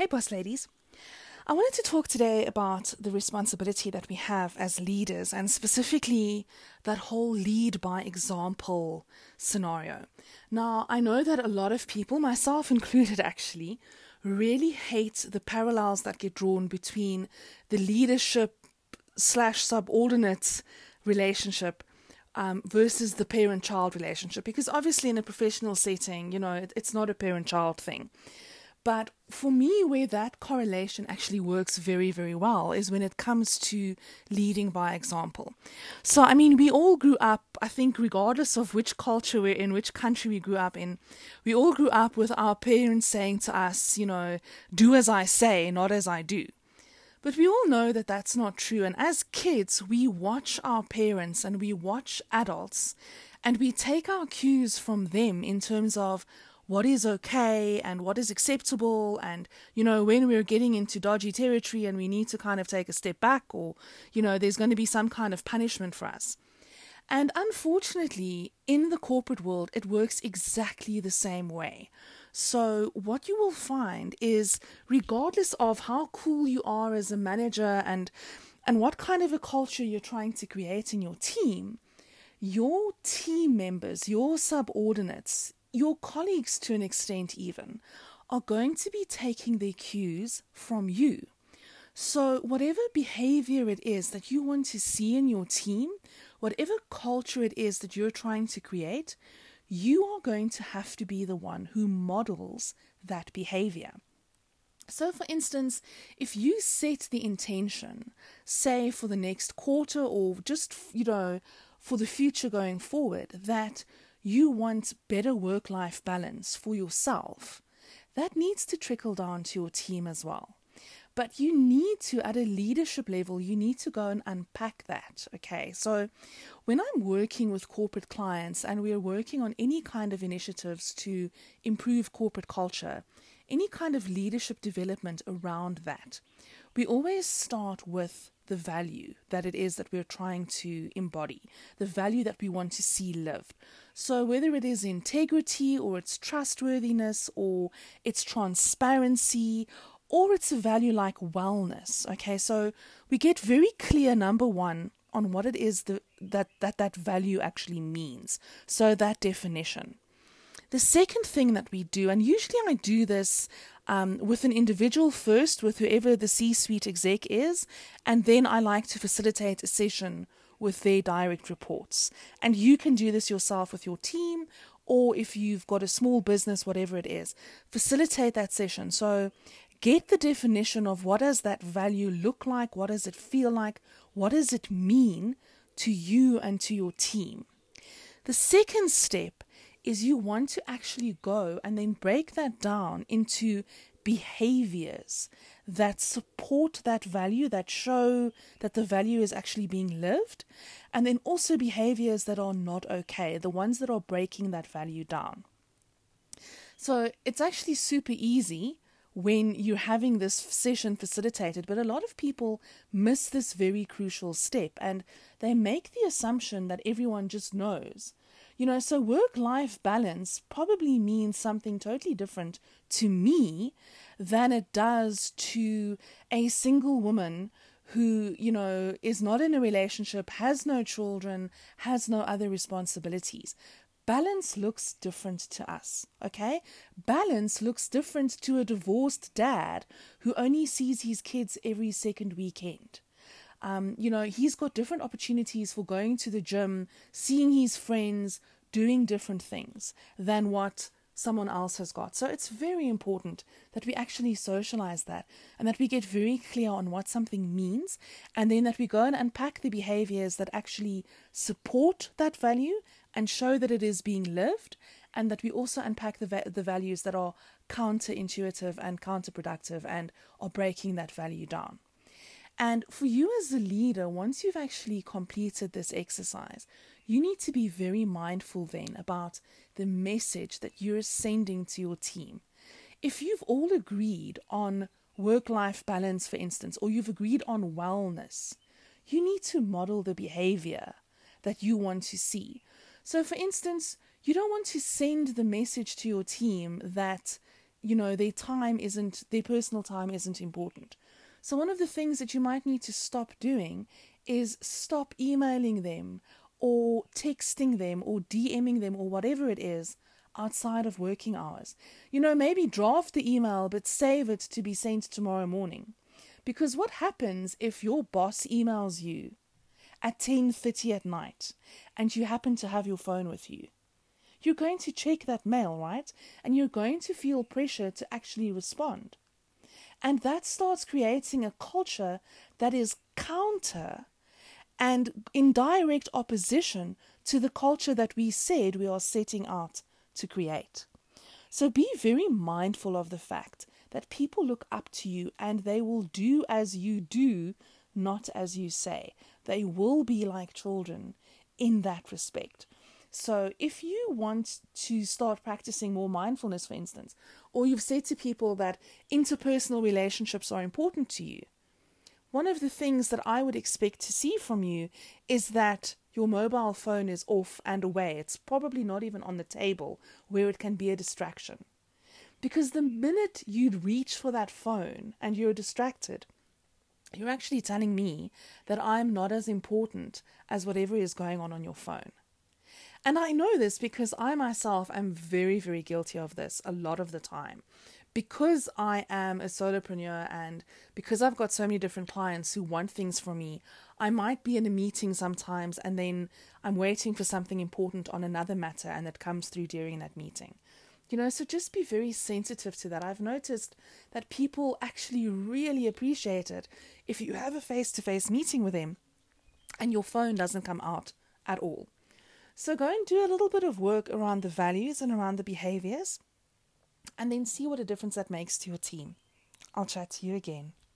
Boss Ladies. I wanted to talk today about the responsibility that we have as leaders, and specifically that whole lead by example scenario. Now, I know that a lot of people, myself included actually, really hate the parallels that get drawn between the leadership/subordinate relationship versus the parent-child relationship, because obviously in a professional setting, it's not a parent-child thing. But for me, where that correlation actually works very, very well is when it comes to leading by example. So, we all grew up, I think, regardless of which culture we're in, which country we grew up in, we all grew up with our parents saying to us, do as I say, not as I do. But we all know that that's not true. And as kids, we watch our parents and we watch adults and we take our cues from them in terms of what is okay and what is acceptable, and, when we're getting into dodgy territory and we need to kind of take a step back, or, there's going to be some kind of punishment for us. And unfortunately, in the corporate world, it works exactly the same way. So what you will find is, regardless of how cool you are as a manager and what kind of a culture you're trying to create in your team members, your subordinates, your colleagues to an extent even, are going to be taking their cues from you. So whatever behavior it is that you want to see in your team, whatever culture it is that you're trying to create, you are going to have to be the one who models that behavior. So for instance, if you set the intention, say for the next quarter or just, for the future going forward, that you want better work-life balance for yourself, that needs to trickle down to your team as well. But you need to, at a leadership level, you need to go and unpack that, okay? So when I'm working with corporate clients and we're working on any kind of initiatives to improve corporate culture, any kind of leadership development around that, we always start with the value that it is that we're trying to embody, the value that we want to see lived. So whether it is integrity or it's trustworthiness or it's transparency or it's a value like wellness, okay? So we get very clear, number one, on what it is that value actually means. So that definition. The second thing that we do, and usually I do this with an individual first, with whoever the C-suite exec is, and then I like to facilitate a session with their direct reports. And you can do this yourself with your team, or if you've got a small business, whatever it is, facilitate that session. So get the definition of what does that value look like, what does it feel like, what does it mean to you and to your team. The second step is you want to actually go and then break that down into behaviors that support that value, that show that the value is actually being lived, and then also behaviors that are not okay, the ones that are breaking that value down. So it's actually super easy when you're having this session facilitated, but a lot of people miss this very crucial step and they make the assumption that everyone just knows. So work-life balance probably means something totally different to me than it does to a single woman who, is not in a relationship, has no children, has no other responsibilities. Balance looks different to us, okay? Balance looks different to a divorced dad who only sees his kids every second weekend. He's got different opportunities for going to the gym, seeing his friends, doing different things than what someone else has got. So it's very important that we actually socialize that and that we get very clear on what something means, and then that we go and unpack the behaviors that actually support that value and show that it is being lived, and that we also unpack the values that are counterintuitive and counterproductive and are breaking that value down. And for you as a leader, once you've actually completed this exercise, you need to be very mindful then about the message that you're sending to your team. If you've all agreed on work-life balance, for instance, or you've agreed on wellness, you need to model the behavior that you want to see. So, for instance, you don't want to send the message to your team that their personal time isn't important. So one of the things that you might need to stop doing is stop emailing them or texting them or DMing them or whatever it is outside of working hours. Maybe draft the email but save it to be sent tomorrow morning. Because what happens if your boss emails you at 10:30 at night and you happen to have your phone with you? You're going to check that mail, right? And you're going to feel pressure to actually respond. And that starts creating a culture that is counter and in direct opposition to the culture that we said we are setting out to create. So be very mindful of the fact that people look up to you and they will do as you do, not as you say. They will be like children in that respect. So if you want to start practicing more mindfulness, for instance, or you've said to people that interpersonal relationships are important to you, one of the things that I would expect to see from you is that your mobile phone is off and away. It's probably not even on the table where it can be a distraction. Because the minute you'd reach for that phone and you're distracted, you're actually telling me that I'm not as important as whatever is going on your phone. And I know this because I myself am very, very guilty of this a lot of the time. Because I am a solopreneur and because I've got so many different clients who want things from me, I might be in a meeting sometimes and then I'm waiting for something important on another matter and it comes through during that meeting. So just be very sensitive to that. I've noticed that people actually really appreciate it if you have a face-to-face meeting with them and your phone doesn't come out at all. So go and do a little bit of work around the values and around the behaviors and then see what a difference that makes to your team. I'll chat to you again.